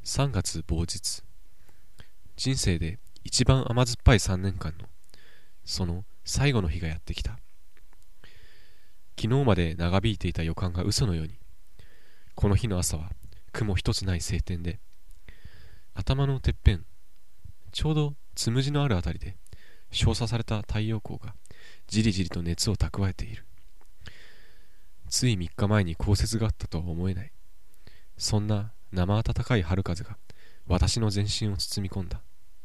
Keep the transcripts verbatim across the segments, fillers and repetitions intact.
さんがつ某日、人生で一番甘酸っぱいさんねんかんのその最後の日がやってきた。昨日まで長引いていた予感が嘘のように、この日の朝は雲一つない晴天で、頭のてっぺん、ちょうどつむじのあるあたりで照射された太陽光がじりじりと熱を蓄えている。ついみっかまえに降雪があったとは思えない、そんな生暖かい春風が私の全身を包み込んだ。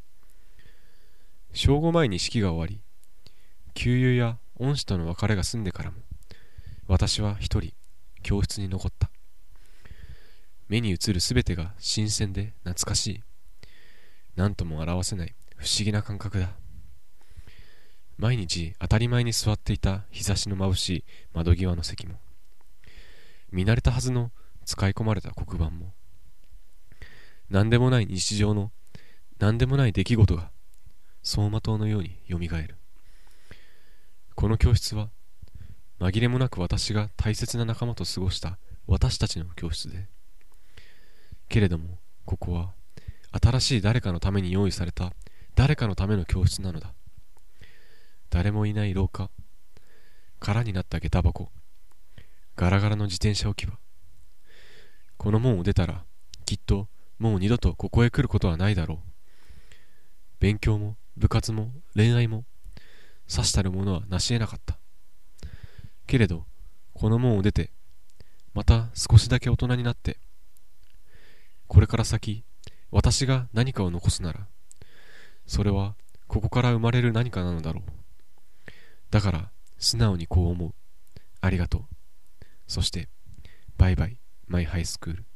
正午前に式が終わり、旧友や恩師との別れが済んでからも、私は一人教室に残った。目に映るすべてが新鮮で懐かしい。何とも表せない不思議な感覚だ。毎日当たり前に座っていた日差しの眩しい窓際の席も、見慣れたはずの使い込まれた黒板も、何でもない日常の何でもない出来事が走馬灯のようによみがえる。この教室は紛れもなく私が大切な仲間と過ごした私たちの教室で、けれどもここは新しい誰かのために用意された誰かのための教室なのだ。誰もいない廊下、空になった下駄箱、ガラガラの自転車置き場。この門を出たらきっともう二度とここへ来ることはないだろう。勉強も部活も恋愛もさしたるものは成し得なかった。けれどこの門を出て、また少しだけ大人になって、これから先私が何かを残すなら、それはここから生まれる何かなのだろう。だから素直にこう思う。ありがとう。そしてバイバイマイハイスクール。